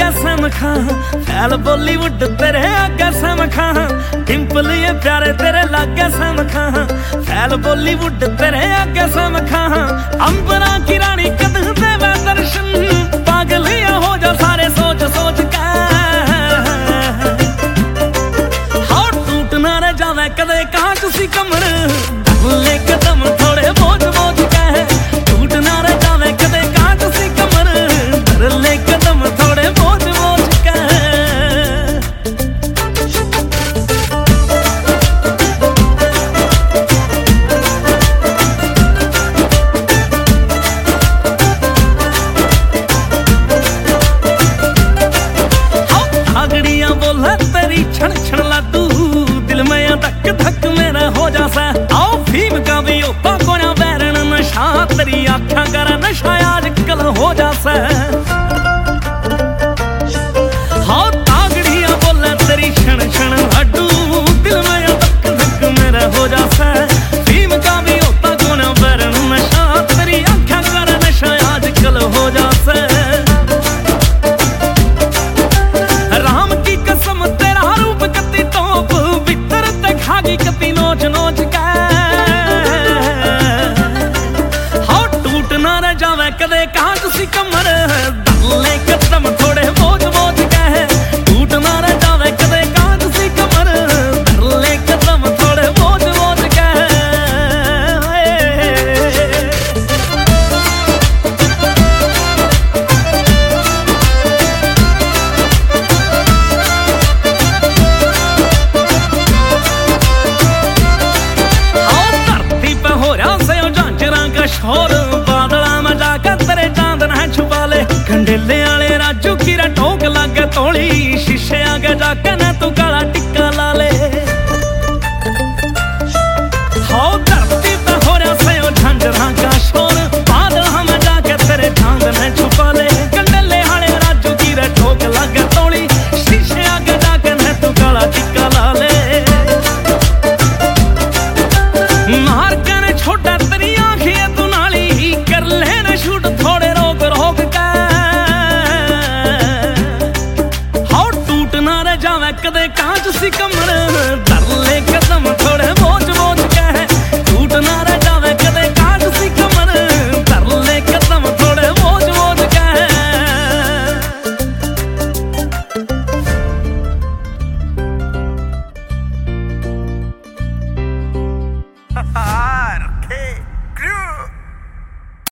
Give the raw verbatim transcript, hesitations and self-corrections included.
कसम खा, फैल बॉलीवुड तेरे आगे सम खा, डिंपल ये प्यारे तेरे लागे सम खा, फैल बॉलीवुड तेरे आगे सम खा, अंबरा की रानी कद देवे दर्शन, पागल या हो जा सारे सोच सोच के, हाँ टूट ना रह जावे कदे कांच सी कमर, ले कदम थोड़े बोझ बोझ के, टूट ना रह जावे कदे कांच सी कमर, ले कदम थोड़े बोझ बोझ के। आगड़ियां बोला तेरी छण छण लाडू, दिल में धक धक मेरा हो जासा, आओ फीम का भी ओपा कोना बैरन नशा, तेरी आँखा कर नशा आजकल हो जासा, हाँ तागड़ियां बोला तेरी छण छण लाडू, दिल में धक धक मेरा हो जासा, फीम का भी ओपा कोना बैरन नशा, तेरी आँखा कर नशा आजकल हो जासा, राम की कसम तेरा रूप कति तोप, भीतर तक खागी कति नोच नोच के, हाँ टूट ना रह जावे कदे कांच सी कमर, ले कदम थोड़े बोझ बोझ के, टूट ना रह जावे कदे कांच सी कमर, ले कदम थोड़े बोझ बोझ के। शोर बादला में जाकर तेरे चांदन है छुपा ले, कंडेले आले राजू की ठोक लागे तोड़ी, शीशे आगे जाके न तू काला टिक्का ला ले, हो धरती पे हो रहा से ओ झंझरा का शोर, बादला में जाके तेरे चांदन है छुपा ले, कंडेले आले राजू की ठोक लागे तोड़ी, शीशे आगे जाके न तू काला टिक्का ला ले, मार कर छोटा तेरी आंखें तू नाली, कर लेना शूट थोड़े रोक रोक के, हाँ टूट ना रह जावे कदे कांच सी कमर, धर ले कदम थोड़े बोझ बोझ के, टूट ना रह जावे कदे कांच सी कमर।